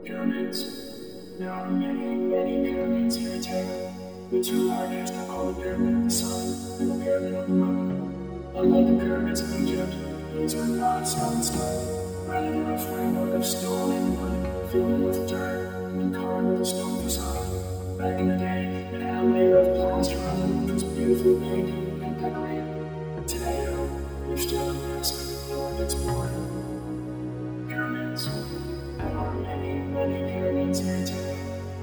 Pyramids. There are many, many pyramids here today. The two largest are called the Pyramid of the Sun and the Pyramid of the Moon. Unlike the pyramids of Egypt, these are not solid stone. Rather, they're a framework of stone and wood filled with dirt and carved with a stone facade. Back in the day, it had a layer of plaster on it which was beautifully painted and decorated. But today, though, there's still a risk no one explored. Pyramids. There are many, many pyramids here today.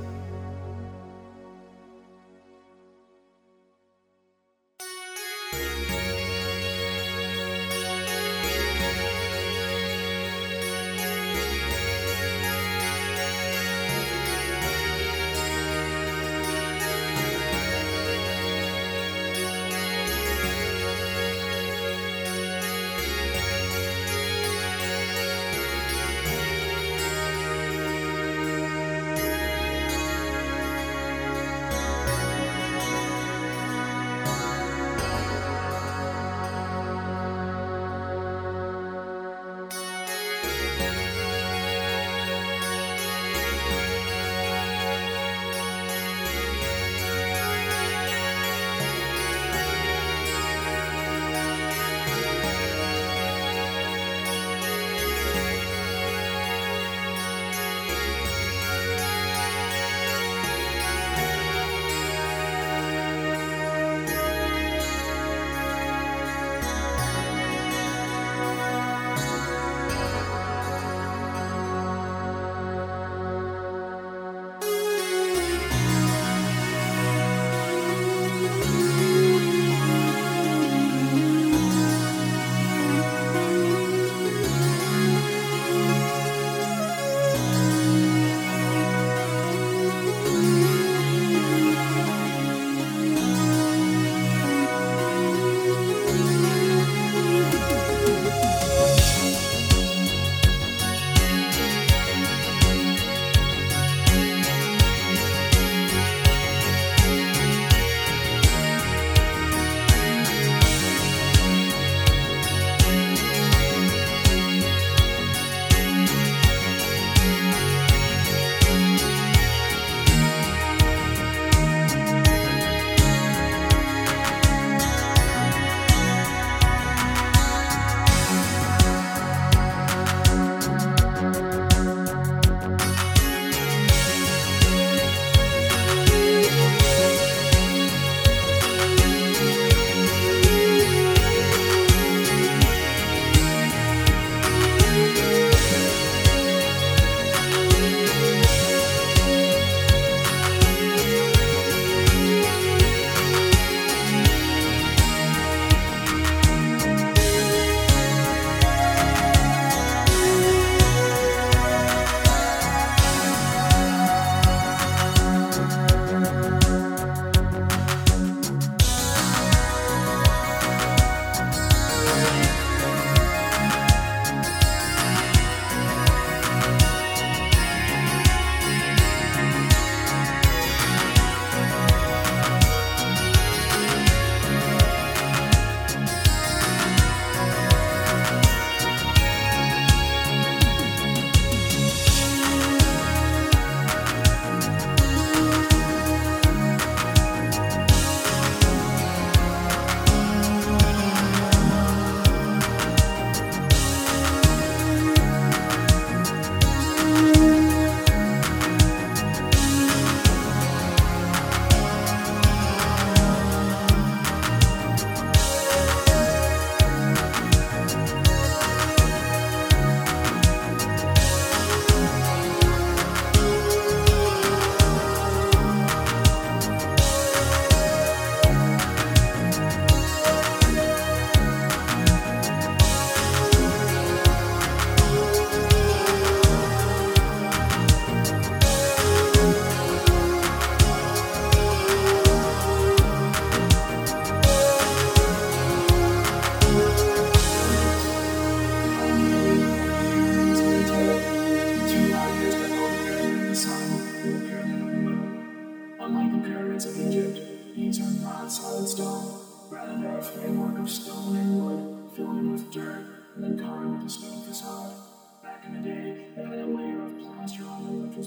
solid stone, rather than a framework of stone and wood filled in with dirt and then covered with a stone facade. Back in the day, it had a layer of plaster on it which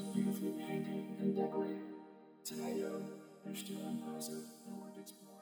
are still impressive, nor explode.